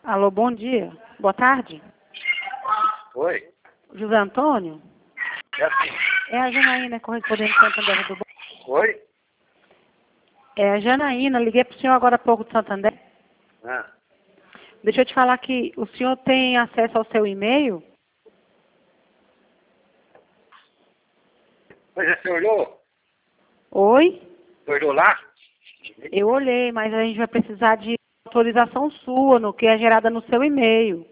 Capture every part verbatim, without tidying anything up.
Alô, bom dia. Boa tarde. Oi, José Antônio? é assim. É a Janaína, correspondente de Santander do Bom. Oi? É a Janaína, liguei para o senhor agora há pouco de Santander. Ah, Deixa eu te falar que o senhor tem acesso ao seu e-mail? pois é, você olhou? Oi? Você olhou lá? Eu olhei, mas a gente vai precisar de autorização sua, no que é gerada no seu e-mail.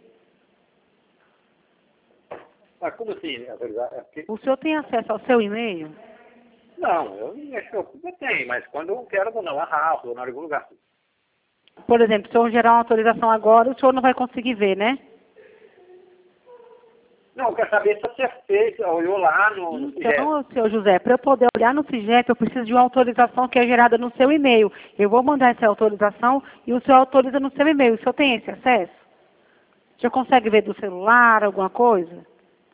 Mas como assim? né? É porque- O senhor tem acesso ao seu e-mail? Não, eu não acho que eu eu tenho, mas quando eu quero, eu vou na Rafa, ou em algum lugar. Por exemplo, se eu gerar uma autorização agora, o senhor não vai conseguir ver, né? Não, eu quero saber se você fez, olhou lá no, no Sigep. Então, senhor José, para eu poder olhar no Sigep, eu preciso de uma autorização que é gerada no seu e-mail. Eu vou mandar essa autorização e o senhor autoriza no seu e-mail. O senhor tem esse acesso? O senhor consegue ver do celular, alguma coisa?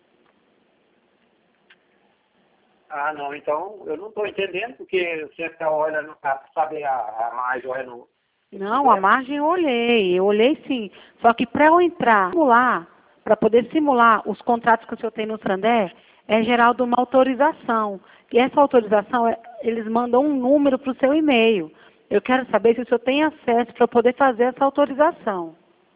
Ah, não, então eu não estou entendendo, porque você está olhando para saber a, a mais, olha no... Não, a margem eu olhei. Eu olhei sim. Só que para eu entrar, simular, para poder simular os contratos que o senhor tem no Santander, é gerado uma autorização. E essa autorização, é- eles mandam um número para o seu e-mail. Eu quero saber se o senhor tem acesso para poder fazer essa autorização.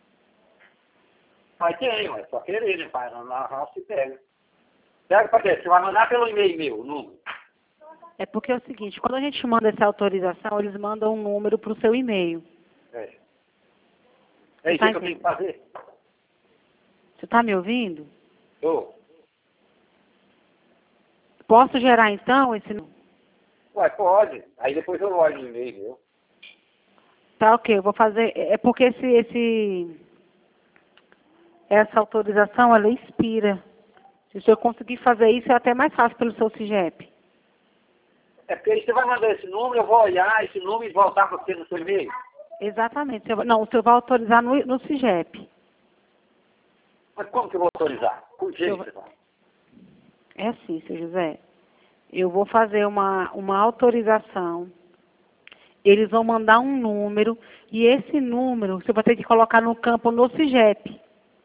Mas tem, é só querer, né, pai? Na Rafa se pega. Pega para quê? Você vai mandar pelo e-mail meu, o número. É porque é o seguinte, quando a gente manda essa autorização, eles mandam um número para o seu e-mail. É. É isso Tá que eu tenho que fazer. Você está me ouvindo? Tô. Posso gerar então esse número? Ué, pode. Aí depois eu olho no e-mail, viu? Tá, ok, eu vou fazer. É porque esse, esse, essa autorização, ela expira. Se o senhor conseguir fazer isso, é até mais fácil pelo seu Sigep. É porque aí você vai mandar esse número, eu vou olhar esse número e voltar para você no seu e-mail. Exatamente. O senhor- Não, o senhor vai autorizar no, no Sigep. Mas como que eu vou autorizar? Por jeito Eu- você vai. É assim, seu José. Eu vou fazer uma, uma autorização. Eles vão mandar um número. E esse número, você vai ter que colocar no campo no Sigep.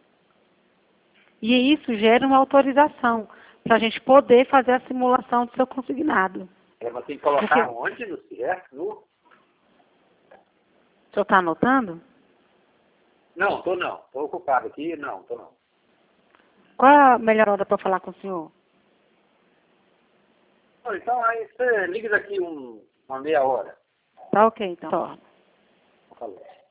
E isso gera uma autorização para a gente poder fazer a simulação do seu consignado. É, mas tem que colocar Porque, onde? No C F? No... o senhor está anotando? Não, tô não. Tô ocupado aqui, não, tô não. Qual é a melhor hora para falar com o senhor? Bom, então aí você liga daqui um, uma meia hora. Tá ok, então. Falou.